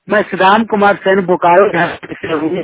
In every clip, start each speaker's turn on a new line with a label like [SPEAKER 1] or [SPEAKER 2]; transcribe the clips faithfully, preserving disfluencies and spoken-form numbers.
[SPEAKER 1] मैं सुदाम कुमार सेन बोकारो झारखंड से हूँ।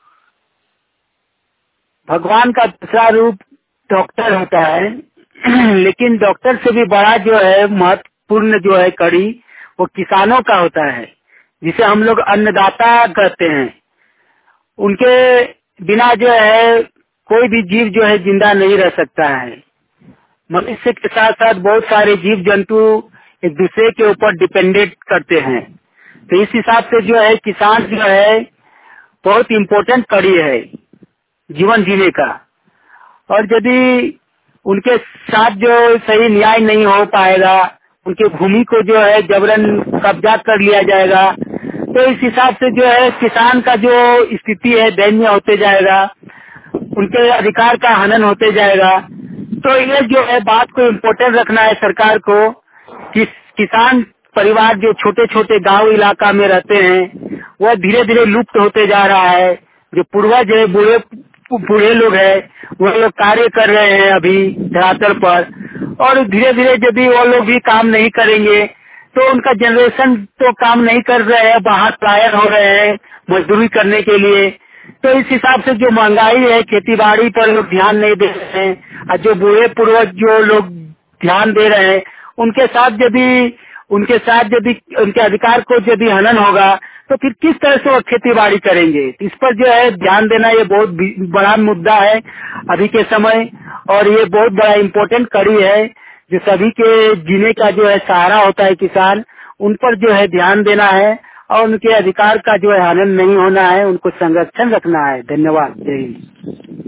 [SPEAKER 1] भगवान का दूसरा रूप डॉक्टर होता है, लेकिन डॉक्टर से भी बड़ा जो है महत्वपूर्ण जो है कड़ी वो किसानों का होता है, जिसे हम लोग अन्नदाता कहते हैं। उनके बिना जो है कोई भी जीव जो है जिंदा नहीं रह सकता है। मनुष्य के साथ साथ बहुत सारे जीव जंतु एक दूसरे के ऊपर डिपेंडेंट करते हैं। तो इस हिसाब से जो है किसान जो है बहुत इम्पोर्टेंट कड़ी है जीवन जीने का। और यदि उनके साथ जो सही न्याय नहीं हो पाएगा, उनके भूमि को जो है जबरन कब्जा कर लिया जाएगा, तो इस हिसाब से जो है किसान का जो स्थिति है दयनीय होते जाएगा, उनके अधिकार का हनन होते जाएगा। तो ये जो है बात को इम्पोर्टेंट रखना है सरकार को कि किसान परिवार जो छोटे छोटे गांव इलाका में रहते हैं वह धीरे धीरे लुप्त होते जा रहा है। जो पूर्वज है, बूढ़े बूढ़े लोग हैं, वह लोग कार्य कर रहे हैं अभी धरातल पर, और धीरे धीरे यदि वो लोग भी काम नहीं करेंगे तो उनका जनरेशन तो काम नहीं कर रहे हैं, बाहर पलायन हो रहे हैं मजदूरी करने के लिए। तो इस हिसाब से जो महंगाई है, खेती बाड़ी पर लोग ध्यान नहीं दे रहे हैं, और जो बूढ़े पूर्वज जो लोग ध्यान दे रहे हैं उनके साथ यदि उनके साथ यदि उनके अधिकार को यदि हनन होगा तो फिर किस तरह से वो खेती बाड़ी करेंगे। इस पर जो है ध्यान देना ये बहुत बड़ा मुद्दा है अभी के समय, और ये बहुत बड़ा इम्पोर्टेंट कड़ी है जो सभी के जीने का जो है सहारा होता है किसान। उन पर जो है ध्यान देना है और उनके अधिकार का जो है हनन नहीं होना है, उनको संरक्षण रखना है। धन्यवाद। जय हिंद।